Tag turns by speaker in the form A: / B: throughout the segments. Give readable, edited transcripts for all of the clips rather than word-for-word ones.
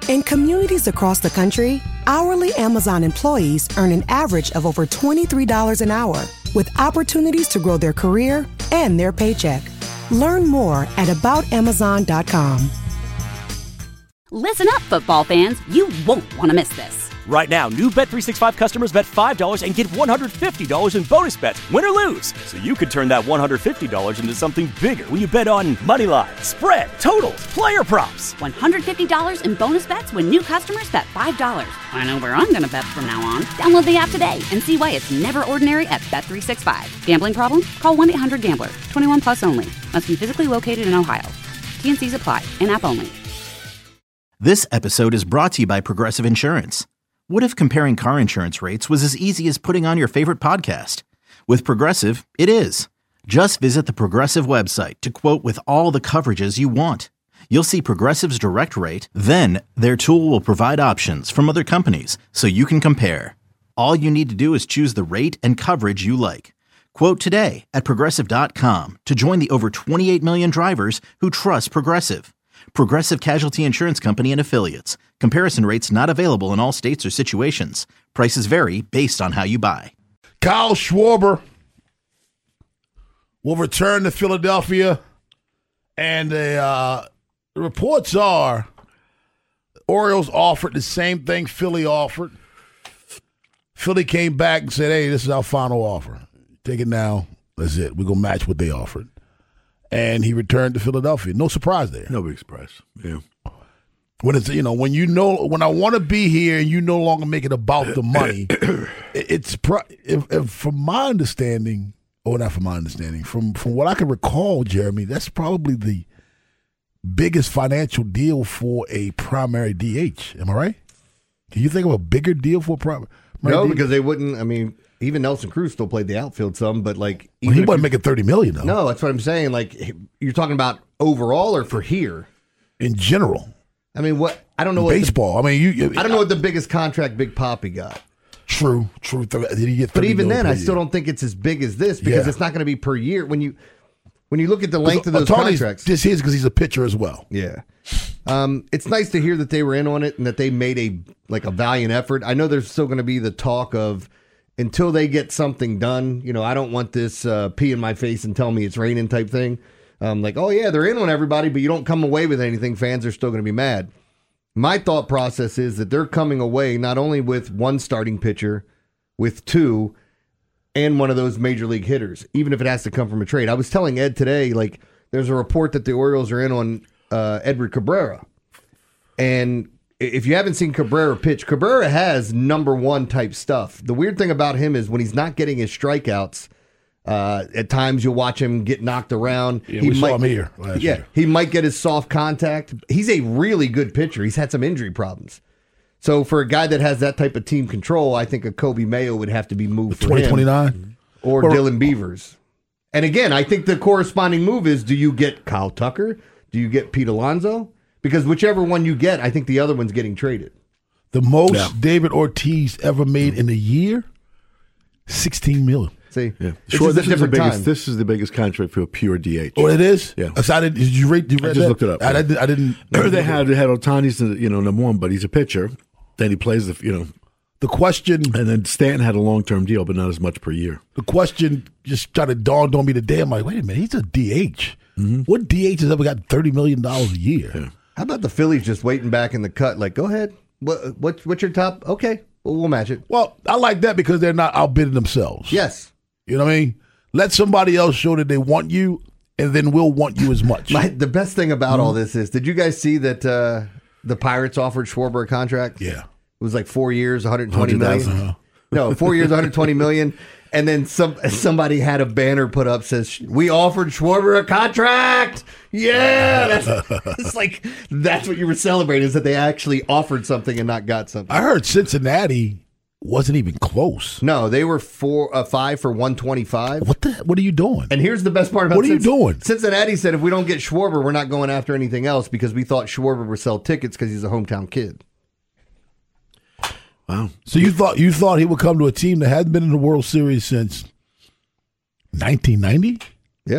A: In communities across the country, hourly Amazon employees earn an average of over $23 an hour, with opportunities to grow their career and their paycheck. Learn more at aboutamazon.com.
B: Listen up, football fans. You won't want to miss this.
C: Right now, new Bet365 customers bet $5 and get $150 in bonus bets, win or lose. So you could turn that $150 into something bigger when you bet on money line, spread, totals, player props.
B: $150 in bonus bets when new customers bet $5. I know where I'm going to bet from now on. Download the app today and see why it's never ordinary at Bet365. Gambling problem? Call 1-800-GAMBLER. 21 plus only. Must be physically located in Ohio. T&Cs apply. In-app only.
D: This episode is brought to you by Progressive Insurance. What if comparing car insurance rates was as easy as putting on your favorite podcast? With Progressive, it is. Just visit the Progressive website to quote with all the coverages you want. You'll see Progressive's direct rate, then their tool will provide options from other companies so you can compare. All you need to do is choose the rate and coverage you like. Quote today at Progressive.com to join the over 28 million drivers who trust Progressive. Progressive Casualty Insurance Company and Affiliates. Comparison rates not available in all states or situations. Prices vary based on how you buy.
E: Kyle Schwarber will return to Philadelphia, and the reports are Orioles offered the same thing Philly offered. Philly came back and said, hey, this is our final offer. Take it now. That's it. We're going to match what they offered. And he returned to Philadelphia. No surprise there.
F: No big surprise. Yeah.
E: When it's when I want to be here and you no longer make it about the money, if from my understanding, or not from my understanding, from what I can recall, Jeremy, that's probably the biggest financial deal for a primary DH. Am I right? Can you think of a bigger deal for a primary?
G: No, because they wouldn't. I mean, even Nelson Cruz still played the outfield some, but like
E: he wasn't making $30 million though.
G: No, that's what I'm saying. Like you're talking about overall or for here
E: in general.
G: I mean, what I don't know.
E: Baseball.
G: I don't know what the biggest contract Big Papi got.
E: True. Did he get?
G: But even then, I still don't think it's as big as this because it's not going to be per year. When you look at the length of those contracts,
E: this is because he's a pitcher as well.
G: Yeah. It's nice to hear that they were in on it and that they made a valiant effort. I know there's still going to be the talk of until they get something done. You know, I don't want this pee in my face and tell me it's raining type thing. Like, oh yeah, they're in on everybody, but you don't come away with anything. Fans are still going to be mad. My thought process is that they're coming away not only with one starting pitcher, with two, and one of those major league hitters, even if it has to come from a trade. I was telling Ed today, like, there's a report that the Orioles are in on Edward Cabrera. And if you haven't seen Cabrera pitch, Cabrera has number one type stuff. The weird thing about him is when he's not getting his strikeouts, at times you'll watch him get knocked around.
E: Yeah, we saw him here last year.
G: He might get his soft contact. He's a really good pitcher. He's had some injury problems. So for a guy that has that type of team control, I think a Kobe Mayo would have to be moved for
E: 2029
G: him. Or Dylan Beavers. And again, I think the corresponding move is, do you get Kyle Tucker? Do you get Pete Alonso? Because whichever one you get, I think the other one's getting traded.
E: The most David Ortiz ever made in a year, $16 million.
G: See,
F: Sure, this is the biggest contract for a pure DH.
E: Oh, it is.
F: Yeah.
E: So did you read?
F: I just looked it up.
E: I didn't.
F: They had Ohtani's, number one, but he's a pitcher. Then he plays
E: the question,
F: and then Stanton had a long-term deal, but not as much per year.
E: The question just kind of dawned on me today. I'm like, wait a minute, he's a DH. Mm-hmm. What DH has ever got $30 million a year?
F: Yeah.
G: How about the Phillies just waiting back in the cut? Like, go ahead. What's your top? Okay, we'll match it.
E: Well, I like that because they're not outbidding themselves.
G: Yes.
E: You know what I mean? Let somebody else show that they want you, and then we'll want you as much.
G: The best thing about all this is, did you guys see that the Pirates offered Schwarber a contract?
E: Yeah.
G: It was like 4 years, $120 million. No, 4 years, $120 million. And then somebody had a banner put up says, we offered Schwarber a contract. Yeah. That's what you were celebrating, is that they actually offered something and not got something.
E: I heard Cincinnati wasn't even close.
G: No, they were 5 for 125.
E: What are you doing?
G: And here's the best part about
E: what are you doing?
G: Cincinnati said, if we don't get Schwarber, we're not going after anything else because we thought Schwarber would sell tickets because he's a hometown kid.
F: Wow.
E: So you thought he would come to a team that hadn't been in the World Series since 1990?
G: Yeah.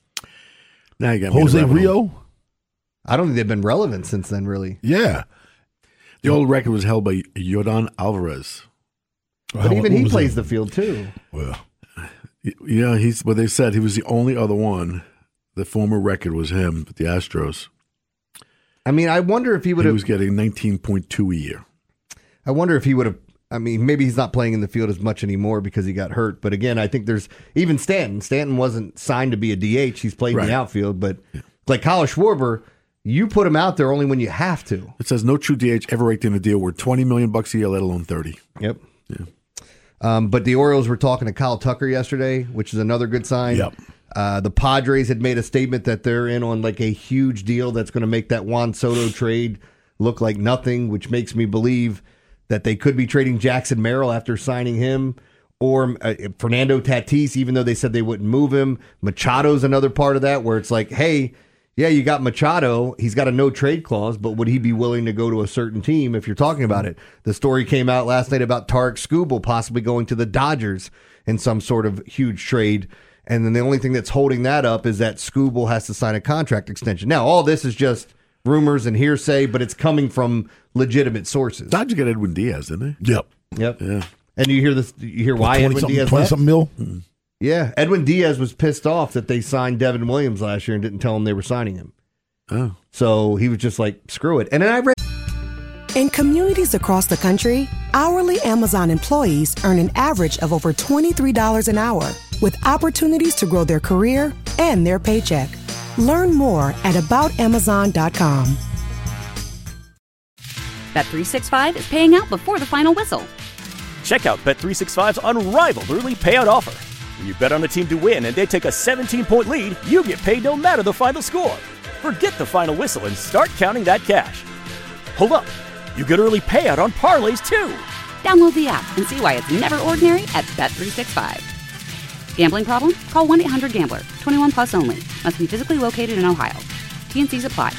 F: Now you got
E: Jose Rio?
G: I don't think they've been relevant since then, really.
E: Yeah.
F: The old record was held by Yordan Alvarez.
G: But even he plays the field too.
E: Well,
F: yeah, what they said, he was the only other one. The former record was him with the Astros.
G: I mean, I wonder if he would have.
F: He was getting 19.2 a year.
G: I wonder if he would have. I mean, maybe he's not playing in the field as much anymore because he got hurt. But again, I think there's even Stanton. Stanton wasn't signed to be a DH. He's played in the outfield. But like Kyle Schwarber, you put him out there only when you have to.
F: It says no true DH ever raked in a deal worth $20 million a year, let alone 30.
G: Yep. Yeah. But the Orioles were talking to Kyle Tucker yesterday, which is another good sign.
E: Yep.
G: The Padres had made a statement that they're in on like a huge deal that's going to make that Juan Soto trade look like nothing, which makes me believe that they could be trading Jackson Merrill after signing him, or Fernando Tatis, even though they said they wouldn't move him. Machado's another part of that, where it's like, hey, yeah, you got Machado. He's got a no-trade clause, but would he be willing to go to a certain team if you're talking about it? The story came out last night about Tarek Skubal possibly going to the Dodgers in some sort of huge trade. And then the only thing that's holding that up is that Skubal has to sign a contract extension. Now, all this is just rumors and hearsay, but it's coming from legitimate sources.
F: Dodgers get Edwin Diaz, didn't they?
E: Yep.
F: Yeah.
G: And you hear this? You hear why Edwin Diaz left?
E: 20-something mil?
F: Mm-hmm.
G: Yeah, Edwin Diaz was pissed off that they signed Devin Williams last year and didn't tell him they were signing him.
F: Oh.
G: So he was just like, screw it. And then I read.
A: In communities across the country, hourly Amazon employees earn an average of over $23 an hour, with opportunities to grow their career and their paycheck. Learn more at aboutamazon.com.
B: Bet365 is paying out before the final whistle.
C: Check out Bet365's unrivaled early payout offer. When you bet on a team to win and they take a 17-point lead, you get paid no matter the final score. Forget the final whistle and start counting that cash. Hold up. You get early payout on parlays, too.
B: Download the app and see why it's never ordinary at Bet365. Gambling problem? Call 1-800-GAMBLER. 21 plus only. Must be physically located in Ohio. T&Cs apply.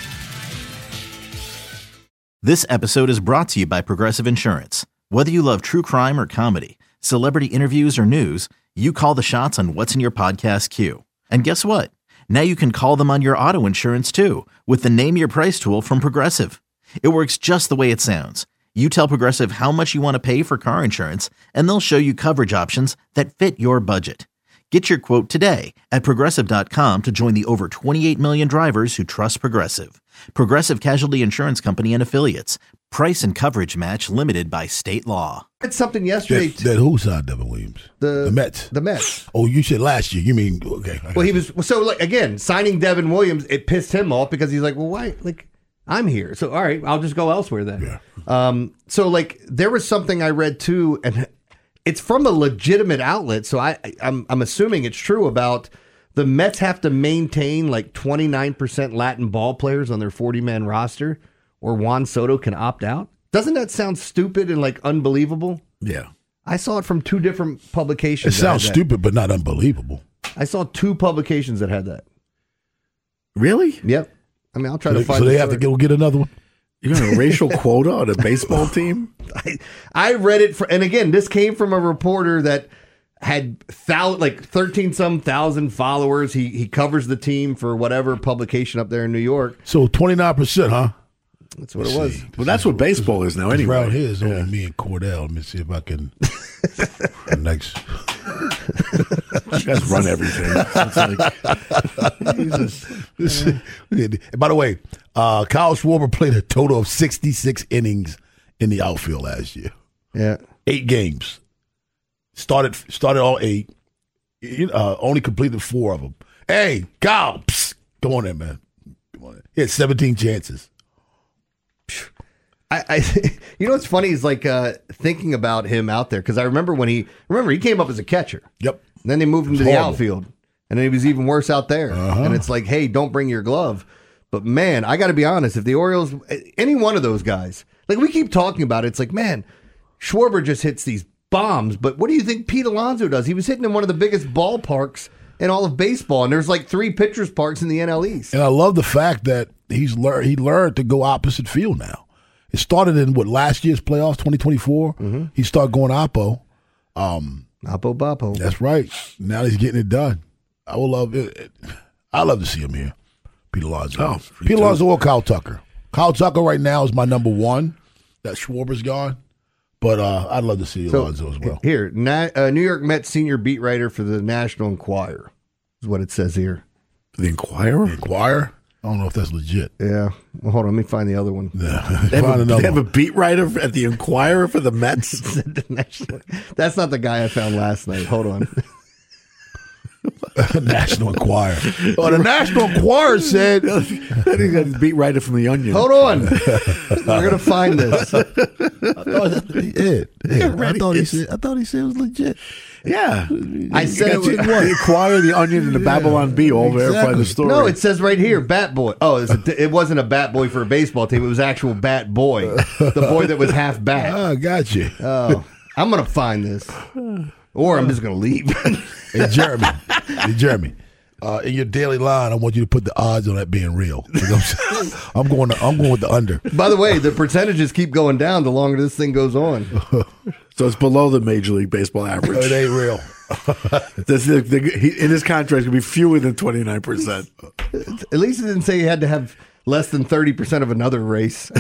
D: This episode is brought to you by Progressive Insurance. Whether you love true crime or comedy, celebrity interviews or news, you call the shots on what's in your podcast queue. And guess what? Now you can call them on your auto insurance too with the Name Your Price tool from Progressive. It works just the way it sounds. You tell Progressive how much you want to pay for car insurance, and they'll show you coverage options that fit your budget. Get your quote today at Progressive.com to join the over 28 million drivers who trust Progressive. Progressive Casualty Insurance Company and Affiliates. Price and coverage match limited by state law.
G: I read something yesterday.
E: That who signed Devin Williams?
G: The
E: Mets.
G: The Mets.
E: Oh, you said last year. You mean, okay.
G: Well, he was, so like, again, signing Devin Williams, it pissed him off because he's like, well, why? Like, I'm here. So, all right, I'll just go elsewhere then.
E: Yeah.
G: So, like, there was something I read too, and it's from a legitimate outlet. So I'm assuming it's true about the Mets have to maintain like 29% Latin ball players on their 40-man roster, or Juan Soto can opt out. Doesn't that sound stupid and like unbelievable?
F: Yeah.
G: I saw it from two different publications.
E: It sounds stupid, but not unbelievable.
G: I saw two publications that had that.
F: Really?
G: Yep. I mean, I'll try to find.
E: So they have to go get another one.
F: You got a racial quota on a baseball team?
G: I read it, and again, this came from a reporter that had 13-some thousand followers. He covers the team for whatever publication up there in New York.
E: So 29%, huh?
G: That's what it was.
F: Well, that's what baseball is now anyway.
E: Around here is only me and Cordell. Let me see if I can. Next.
F: You guys run everything. It's like,
E: By the way, Kyle Schwarber played a total of 66 innings in the outfield last year.
G: Yeah. 8
E: games. Started all 8. Only completed 4 of them. Hey, Kyle, come on in, man. Come on in. He had 17 chances.
G: You know what's funny is like thinking about him out there, because I remember when he came up as a catcher.
E: Yep.
G: And then they moved him to the outfield, and then he was even worse out there.
E: Uh-huh.
G: And it's like, hey, don't bring your glove. But man, I got to be honest, if the Orioles, any one of those guys, like we keep talking about it, it's like, man, Schwarber just hits these bombs. But what do you think Pete Alonso does? He was hitting in one of the biggest ballparks in all of baseball, and there's like 3 pitchers parks in the NL East.
E: And I love the fact that he learned to go opposite field now. It started in last year's playoffs, 2024. Mm-hmm. He started going oppo.
G: Oppo Boppo.
E: That's right. Now he's getting it done. I will love it. I love to see him here. Pete Alonso. Pete Alonso or Kyle Tucker. Kyle Tucker right now is my number 1. that Schwarber's gone. But I'd love to see Alonso as well.
G: Here, New York Mets senior beat writer for the National Enquirer is what it says here.
F: The Enquirer?
E: The Enquirer? I don't know if that's legit.
G: Yeah. Well, hold on. Let me find the other one.
E: Yeah.
F: They have a beat writer at the Enquirer for the Mets?
G: That's not the guy I found last night. Hold on.
E: National Enquirer. Well, the National Enquirer said...
F: I think that's beat writer from The Onion.
G: Hold on. We're going to find this.
E: I thought he said it was legit.
F: Yeah.
G: I said it was
F: The Enquirer, The Onion, and the Babylon Bee all verify the story.
G: No, it says right here, Bat Boy. Oh, it wasn't a bat boy for a baseball team. It was actual Bat Boy. The boy that was half bat.
E: Oh, got you.
G: Oh, I'm going to find this. Or I'm just going to leave.
E: Hey, Jeremy. In your daily line, I want you to put the odds on that being real. I'm going with the under.
G: By the way, the percentages keep going down the longer this thing goes on.
F: So it's below the Major League Baseball average.
E: It ain't real.
F: In his contract, it's going to be fewer than 29%.
G: At least it didn't say you had to have less than 30% of another race.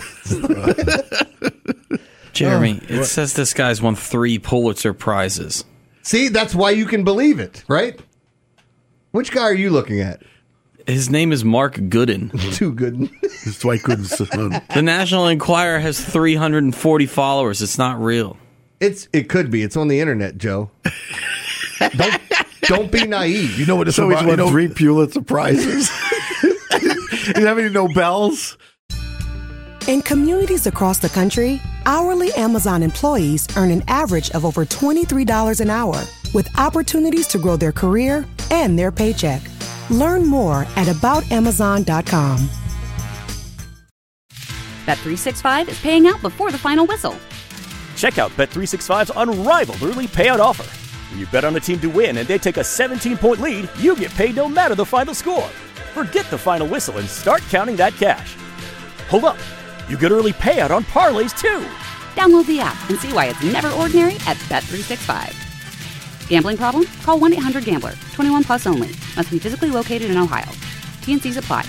H: Jeremy, it says this guy's won 3 Pulitzer Prizes.
G: See, that's why you can believe it, right? Which guy are you looking at?
H: His name is Mark Gooden.
G: Too good.
F: It's Dwight Gooden's son.
H: The National Enquirer has 340 followers. It's not real.
G: It could be. It's on the internet, Joe. Don't be naive.
E: You know what?
F: He's won 3 Pulitzer Prizes. You have any Nobels?
A: In communities across the country, hourly Amazon employees earn an average of over $23 an hour, with opportunities to grow their career and their paycheck. Learn more at aboutamazon.com.
B: Bet365 is paying out before the final whistle.
C: Check out Bet365's unrivaled early payout offer. When you bet on a team to win and they take a 17-point lead, you get paid no matter the final score. Forget the final whistle and start counting that cash. Hold up. You get early payout on parlays, too.
B: Download the app and see why it's never ordinary at Bet365. Gambling problem? Call 1-800-GAMBLER. 21 plus only. Must be physically located in Ohio. T&Cs apply.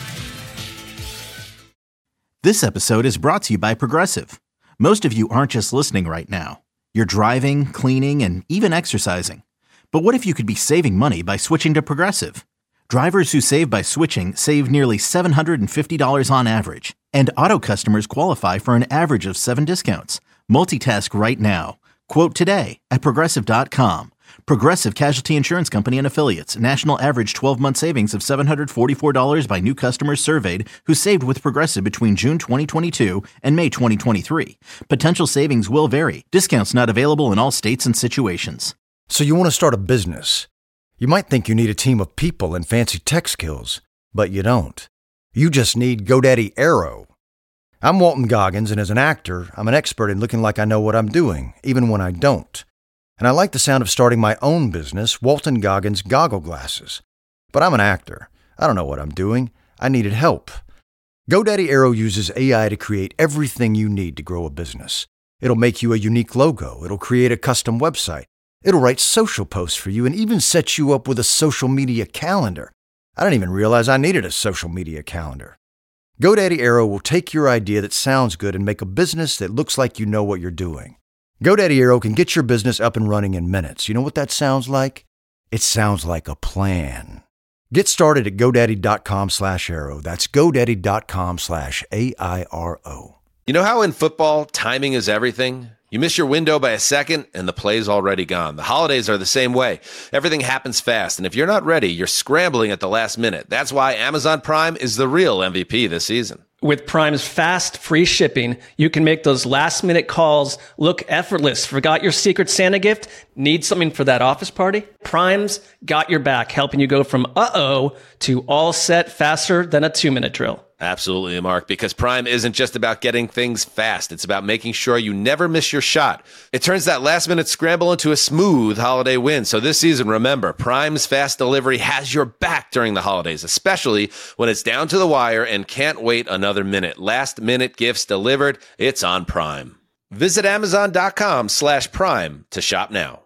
D: This episode is brought to you by Progressive. Most of you aren't just listening right now. You're driving, cleaning, and even exercising. But what if you could be saving money by switching to Progressive? Drivers who save by switching save nearly $750 on average. And auto customers qualify for an average of 7 discounts. Multitask right now. Quote today at Progressive.com. Progressive Casualty Insurance Company and Affiliates. National average 12-month savings of $744 by new customers surveyed who saved with Progressive between June 2022 and May 2023. Potential savings will vary. Discounts not available in all states and situations.
I: So you want to start a business. You might think you need a team of people and fancy tech skills, but you don't. You just need GoDaddy Aero. I'm Walton Goggins, and as an actor, I'm an expert in looking like I know what I'm doing, even when I don't. And I like the sound of starting my own business, Walton Goggins Goggle Glasses. But I'm an actor. I don't know what I'm doing. I needed help. GoDaddy Aero uses AI to create everything you need to grow a business. It'll make you a unique logo. It'll create a custom website. It'll write social posts for you and even set you up with a social media calendar. I didn't even realize I needed a social media calendar. GoDaddy Aero will take your idea that sounds good and make a business that looks like you know what you're doing. GoDaddy Aero can get your business up and running in minutes. You know what that sounds like? It sounds like a plan. Get started at GoDaddy.com/Aero. That's GoDaddy.com/AIRO.
J: You know how in football, timing is everything? You miss your window by a second, and the play's already gone. The holidays are the same way. Everything happens fast, and if you're not ready, you're scrambling at the last minute. That's why Amazon Prime is the real MVP this season.
K: With Prime's fast, free shipping, you can make those last-minute calls look effortless. Forgot your Secret Santa gift? Need something for that office party? Prime's got your back, helping you go from uh-oh to all set faster than a 2-minute drill.
J: Absolutely, Mark, because Prime isn't just about getting things fast. It's about making sure you never miss your shot. It turns that last-minute scramble into a smooth holiday win. So this season, remember, Prime's fast delivery has your back during the holidays, especially when it's down to the wire and can't wait another minute. Last-minute gifts delivered. It's on Prime. Visit Amazon.com/Prime to shop now.